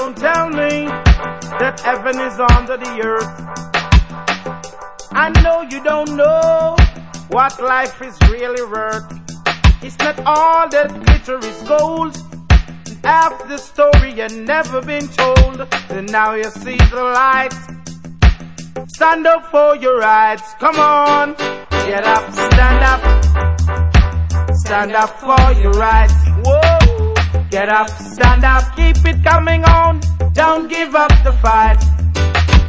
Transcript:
don't tell me that heaven is under the earth. I know you don't know what life is really worth. It's not all that glitter is gold. Half the story you never been told. And now you see the light. Stand up for your rights. Come on, get up, stand up. Stand up for your rights. Whoa, get up, stand up. Keep it coming on. Don't give up the fight.